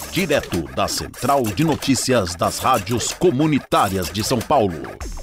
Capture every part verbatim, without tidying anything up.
direto da Central de Notícias das Rádios Comunitárias de São Paulo.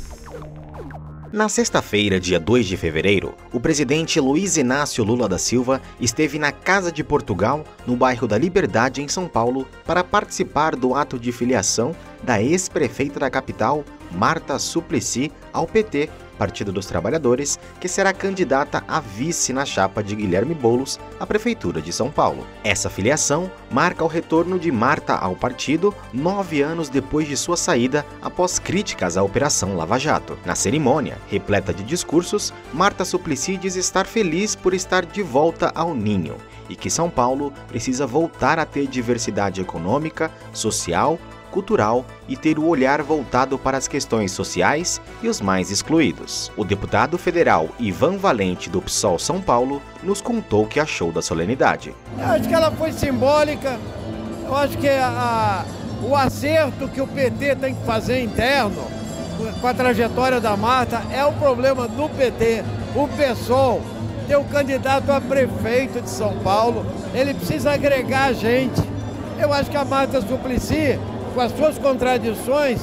Na sexta-feira, dia dois de fevereiro, o presidente Luiz Inácio Lula da Silva esteve na Casa de Portugal, no bairro da Liberdade, em São Paulo, para participar do ato de filiação da ex-prefeita da capital, Marta Suplicy, ao P T, Partido dos Trabalhadores, que será candidata a vice na chapa de Guilherme Boulos à Prefeitura de São Paulo. Essa filiação marca o retorno de Marta ao partido nove anos depois de sua saída após críticas à Operação Lava Jato. Na cerimônia, repleta de discursos, Marta Suplicy diz estar feliz por estar de volta ao ninho e que São Paulo precisa voltar a ter diversidade econômica, social, cultural e ter o olhar voltado para as questões sociais e os mais excluídos. O deputado federal Ivan Valente, do P SOL São Paulo, nos contou o que achou da solenidade. Eu acho que ela foi simbólica, eu acho que a, o acerto que o P T tem que fazer interno com a trajetória da Marta é o problema do P T. O P SOL tem o candidato a prefeito de São Paulo, ele precisa agregar gente. Eu acho que a Marta Suplicy, com as suas contradições,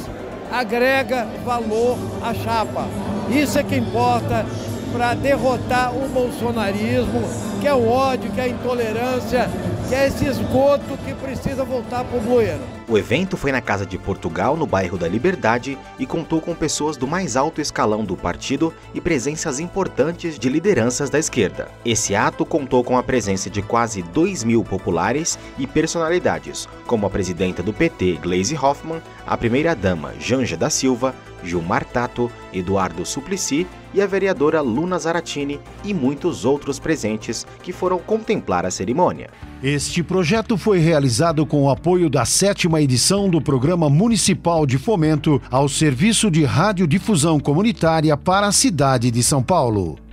agrega valor à chapa. Isso é que importa para derrotar o bolsonarismo, que é o ódio, que é a intolerância, que é esse esgoto que precisa voltar para o bueiro. O evento foi na Casa de Portugal, no bairro da Liberdade, e contou com pessoas do mais alto escalão do partido e presenças importantes de lideranças da esquerda. Esse ato contou com a presença de quase dois mil populares e personalidades, como a presidenta do P T, Gleisi Hoffmann, a primeira-dama, Janja da Silva, Gilmar Tato, Eduardo Suplicy e a vereadora Luna Zaratini e muitos outros presentes que foram contemplar a cerimônia. Este projeto foi realizado com o apoio da sétima edição do Programa Municipal de Fomento ao Serviço de Radiodifusão Comunitária para a cidade de São Paulo.